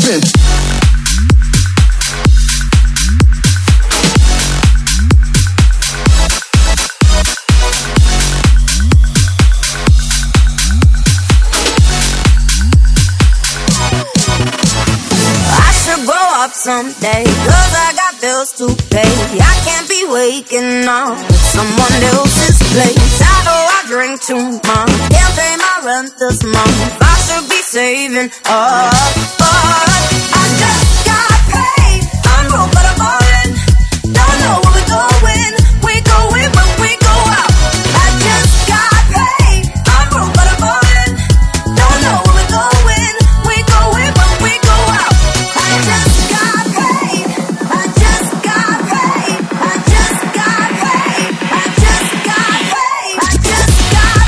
pumping. Someday, 'cause I got bills to pay. I can't be waking up with someone else's place. I know I drink too much, can't pay my rent this month. I should be saving up, but I just got paid. I'm broke but I'm falling. Don't know where we're going. We going when we go out. I just got paid. I'm broke but I'm falling. Don't know where we're going. We going when we go out. I just got paid. I just got paid. I just got paid. I just got paid. I just got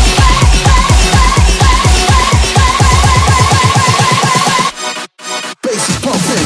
paid. Bass is pumping.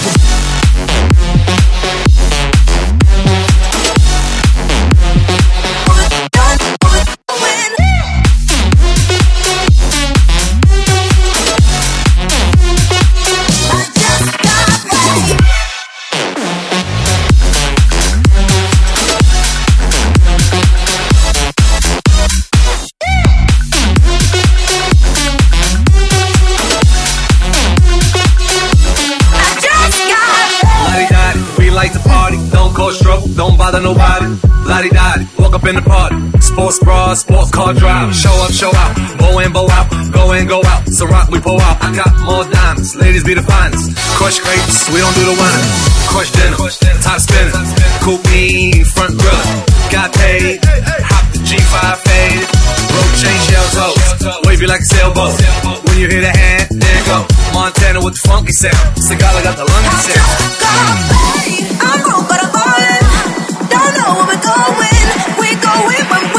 Don't bother nobody, la-di-da-di, walk up in the party. Sports bra, sports car drive. Show up, show out, bow in, bow out, go in, go out. So rock, we pull out. I got more diamonds, ladies be the finest. Crush grapes, we don't do the wine. Crush dinner, top spinner. Coupe me, front griller. Got paid, hop the G5 fade. Rope chain, shell toes, wavy like a sailboat. When you hear the hand, there you go. Montana with the funky sound. Cigala got the lungy sound. I just got paid. I'm broke but I'm falling. Don't know where we're going. We going when